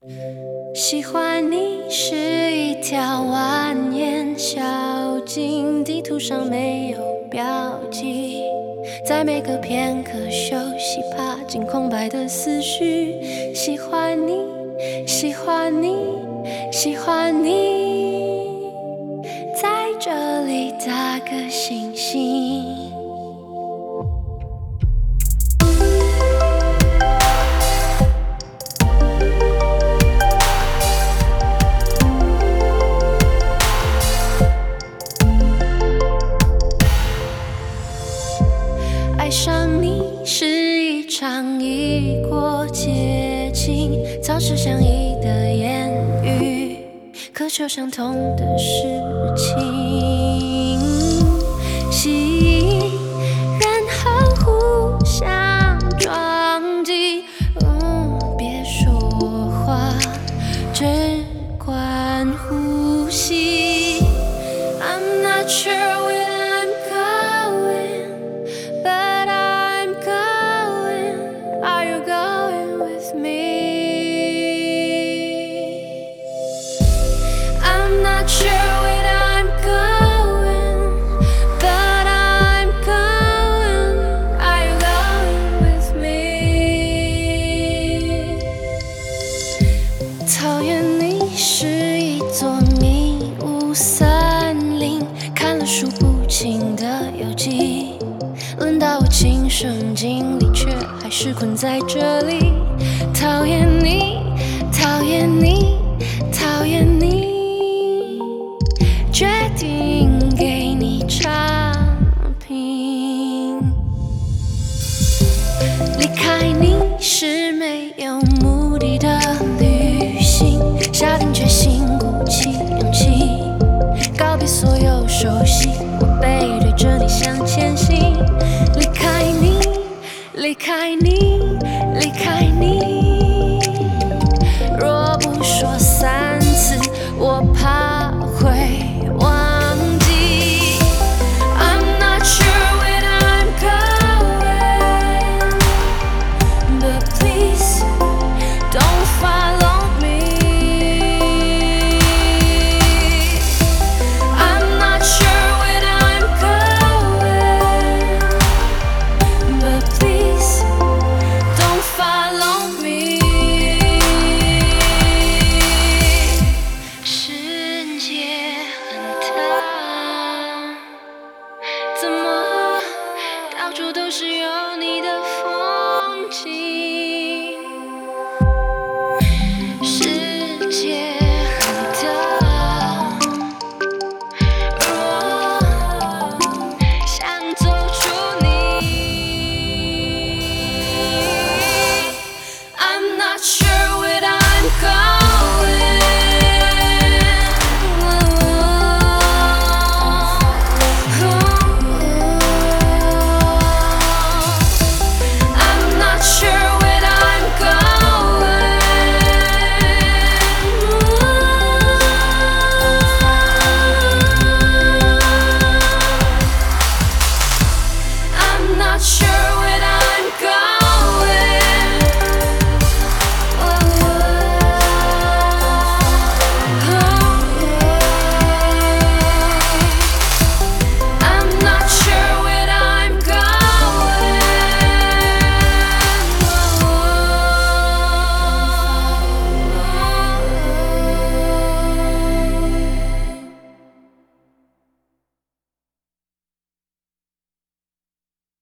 喜欢你是一条蜿蜒小径，地图上没有标记，在每个片刻休息，爬进空白的思绪。喜欢你，喜欢你，喜欢你，在这里打个星星。爱上你是一场已过节庆，草吃相依的言语，渴求相同的事情，吸引，然后互相撞击。别说话，只管呼吸。I'm not sure where I'm going, but I'm going. Are you going with me? I'm not sure where I'm going, but I'm going. Are you going with me? 讨厌你是一座迷雾森林，看了数不清的游记，轮到我亲身经历，却还是困在这里。